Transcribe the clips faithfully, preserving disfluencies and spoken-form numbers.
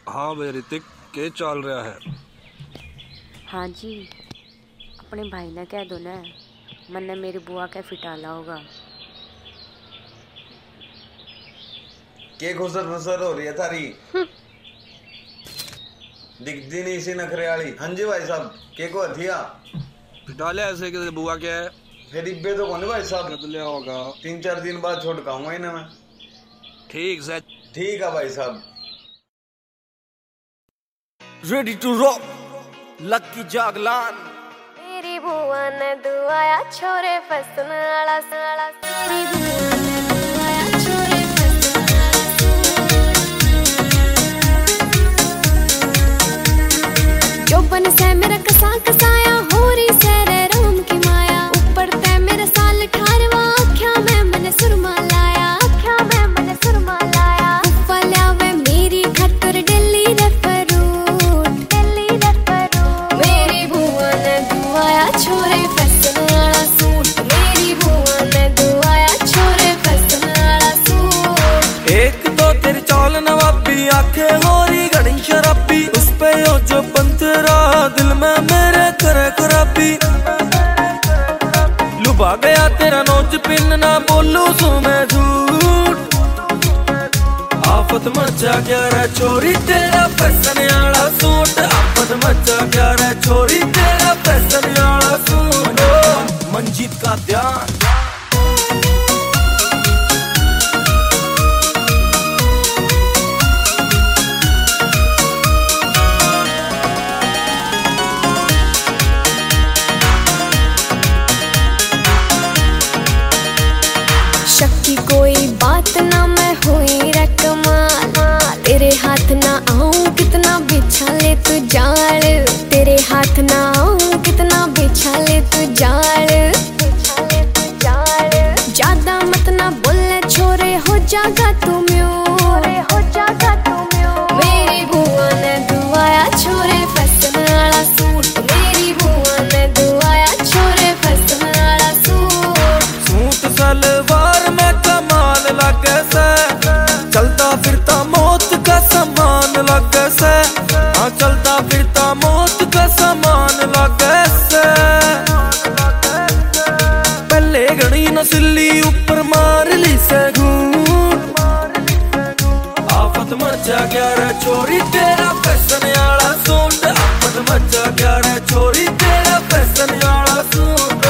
हाँ भाई ऋतिक, क्या चल रहा है? हाँ जी, अपने भाई ने कह दो ना, मैंने मेरी बुआ का फिटाला होगा। के घुसर घुसर हो रही है थारी? दिखती नहीं इसी नखरे वाली। हाँ जी भाई साहब, के को हथिया फिटाले ऐसे कि बुआ क्या है? फिर इब्बे तो कौन भाई साहब? बदलिया होगा। तीन चार दिन बाद छोड़ खाऊंगा इन्हें मैं। ठीक से। ठीक है भाई साहब। Ready to rock, Lucky Jaglan. मेरी बुआ ने दुआया छोरे फसन वाला साला। मेरी बुआ ने दुआया छोरे फसन वाला। जो बन से मेरा कसा कसाया हो रही सेरे राम की माया। ऊपर ते मेरा साल ठारवा आख्या में मैंने सुरमा लाया। आख्या में मैंने सुरमा लाया। उप्पा ल्यावे मेरी खतर दिल्ली रे छोरे फसन वाला सूट। मेरी बुआ ने दुआया छोरे फसन वाला सूट। एक तो तेरी चाल नवाबी, आंखें होरी घनी शराबी। उस पे हो जो पंतरा, दिल में मेरे करे खराबी। लुभा गया तेरा नोच पिन, ना बोलू सू मैं झूठ। आफत मचा गया रे छोरी तेरा फसन वाला सूट। आफत मचा गया रे छोरी तेरा फसन वाला सूट। मंजीत का ध्यान। शक्की कोई बात ना मैं हुई रे कमाल। तेरे हाथ ना आऊं कितना बिछा ले तू जाल। तेरे हाथ ना आऊं कितना बिछा ले तू जाल। ज्यादा मत ना बोले छोरे, हो जागा तू म्यूर। हो जागा तू म्यूर। मेरी बुआ ने दुआया छोरे फसन वाला सूट। मेरी बुआ ने दुआया छोरे फसन वाला सूट। सूट सलवार में कमाल लगे से, चलता फिरता मौत का सामान लगे से। हाँ चलता फिरता मौत का सामान लगे से। पहले घनी नस्ली ऊपर मार ली से घूट। आफत मचा गया रे छोरी तेरा फैशन वाला सूट। आफत मचा गया रे छोरी तेरा फैशन वाला सूट।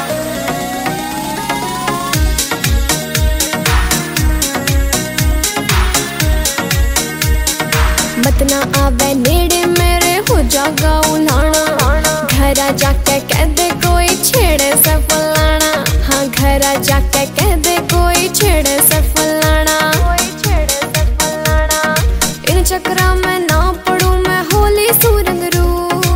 मत ना आवे नेड़े मेरे, हो जागा उलाना। घरा जाके कह दे कोई छेड़े से फलाना। हाँ घरा जाके कह दे कोई छेड़े से फलाना। इन चक्रा में ना पड़ू मैं, होली सूरंग रू।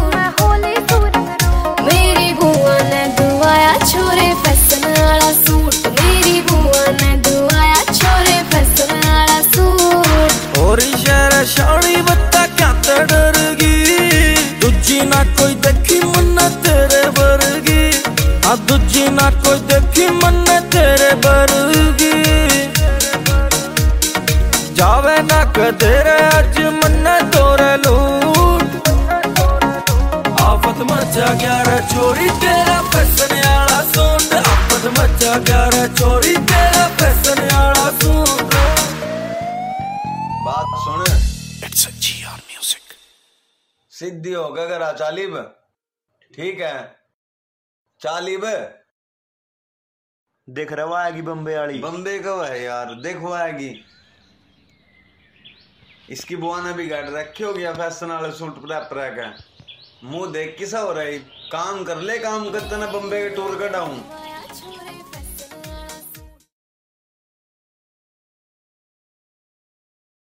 मेरी बुआ ने दुआया छोरे फसन वाला सूट। मेरी बुआ ने दुआया छोरे फसन वाला सूट। और शहर शानी बत्ता क्या डरगी, दूजी ना कोई देखी मन्ना तेरे वर्गी। हाँ दूजी ना कोई देखी मन्ना तेरे वर्गी। जावे ना कदेरे अज मन्ना तोरे लूट। आफत मचा गया रे छोरी तेरा फैशन वाला सूट। आफत मचा गया रे छोरी तेरा फैशन वाला सूट। बात सुन, It's a G R music. सिद्धि होगा करा चालीब। ठीक है चालीब। देख रहा आएगी बम्बे वाली। बम्बे कब है यार? देखो आएगी। इसकी बुआ ने भी गाड़ रखे हो गया फैशन वाले सूट पर। मुंह देख किसा हो रहा है? काम कर ले, काम करते ना बम्बे के टूर कटाऊं।